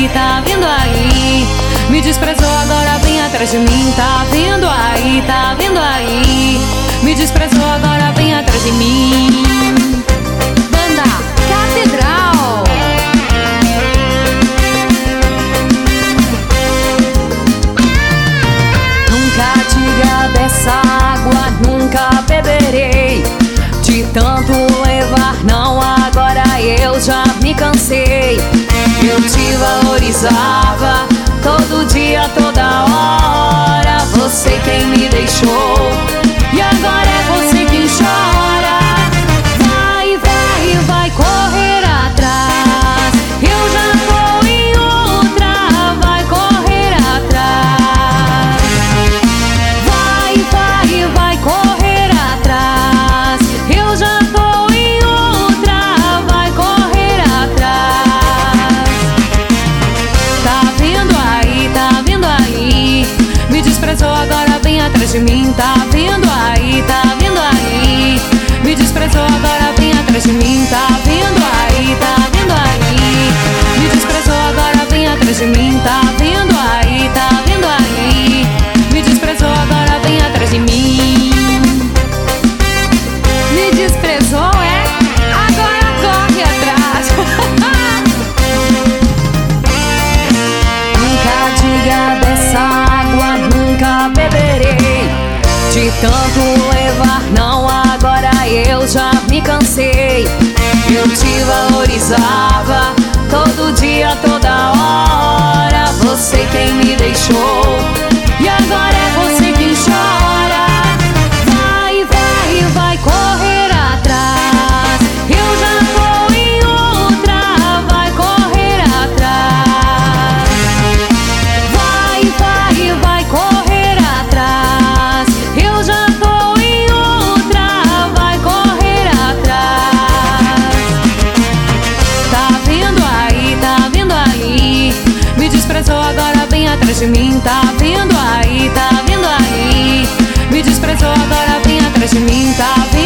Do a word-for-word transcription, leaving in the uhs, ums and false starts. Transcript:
aí, tá vindo aí. Me desprezou, agora vem atrás de mim. Tá vindo aí, tá vindo aí. Me desprezou, agora vem atrás de mim. Banda Catedral. Nunca diga dessa água, nunca beberei. De tanto levar, não, agora eu já me cansei. Eu te valorizava todo dia, toda hora. Você quem me deixou, e agora é você quem chora. Vai, vai, vai correr atrás. Eu já tô em outra, vai correr atrás. Vai, vai, vai correr atrás. Eu já tô em outra, vai correr atrás. Tá vindo aí, tá vindo aí. Me desprezou, agora vem atrás de mim. Tá vindo aí, tá vindo aí. Me desprezou, agora vem atrás de mim. Tá vindo aí, tá vindo aí. Me desprezou, agora vem atrás de mim. Tá vindo aí, tá vindo aí. Me desprezou, agora vem atrás de mim. Me desprezou, é? Agora corre atrás. Nunca diga dessa água, nunca beberei. De tanto levar, não, agora eu já me cansei. Eu te valorizava todo dia, toda hora. Você quem me deixou, e agora é você quem chora. Vai, vai, vai correr atrás. Eu já tô em outra, vai correr atrás. Vai, vai, vai correr atrás. Eu já tô em outra, vai correr atrás. Tá vindo aí, tá vindo aí. Me desprezou, agora vem atrás de mim. Tá vindo aí, tá vindo aí. Me desprezou, agora vem atrás de mim. Tá vindo